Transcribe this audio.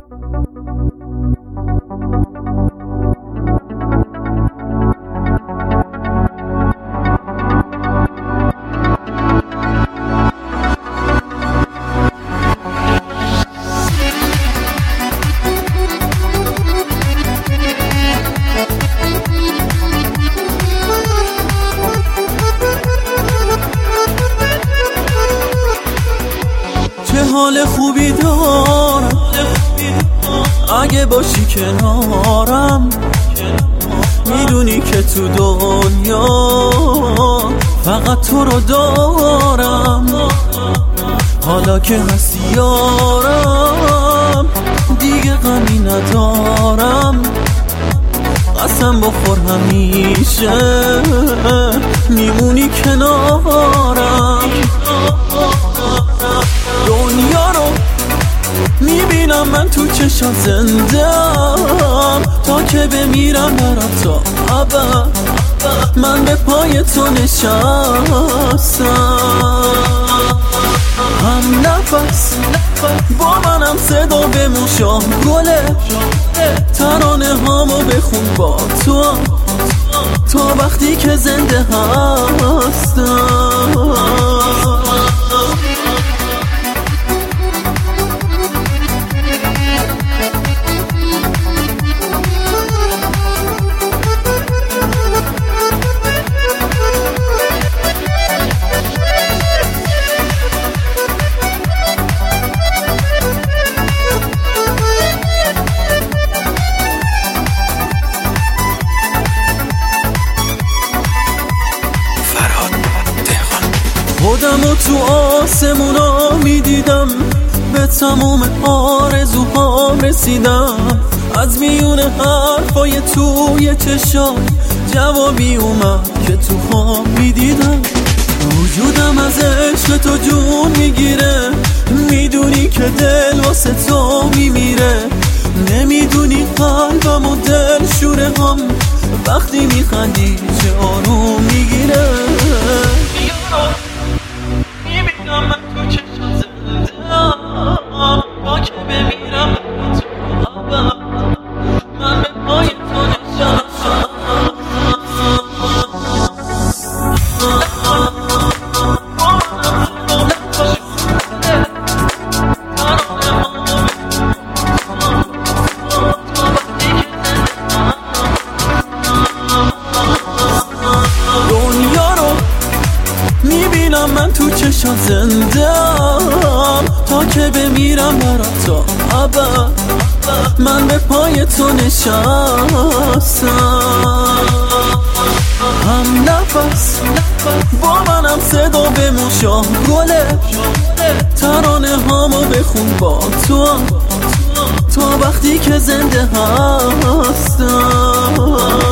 حال خوبی دارم اگه باشی کنارم، میدونی که تو دنیا فقط تو رو دارم. حالا که هستی یارم دیگه غمی ندارم، قسم بخور همیشه میمونی کنارم. دنیا رو میبینم من تو چشم زندم، تا که بمیرم برات تا ابد من به پای تو نشستم. هم نفس با منم صدا بموشم گله، ترانه هامو بخون با تو تا وقتی که زنده هستم. خودمو تو آسمونا میدیدم، به تموم آرزوهام رسیدم. از میون حرفای توی چشام جوابی اومد که تو خواب میدیدم. وجودم از عشق تو جون میگیره، میدونی که دل واسه تو میمیره. نمیدونی قلبم و دل شوره هم وقتی میخندی چه آروم میگیره. میبینم من تو چشم زندم، با که بمیرم تو ابد من به پای تو نشستم. دنیا رو میبینم من تو چشم زندم، تا که بمیرم برات تا ابد من به پای تو نشستم. هم نفس با منم صدا بموشم گله، ترانه هامو بخون با تو تا وقتی که زنده هستم.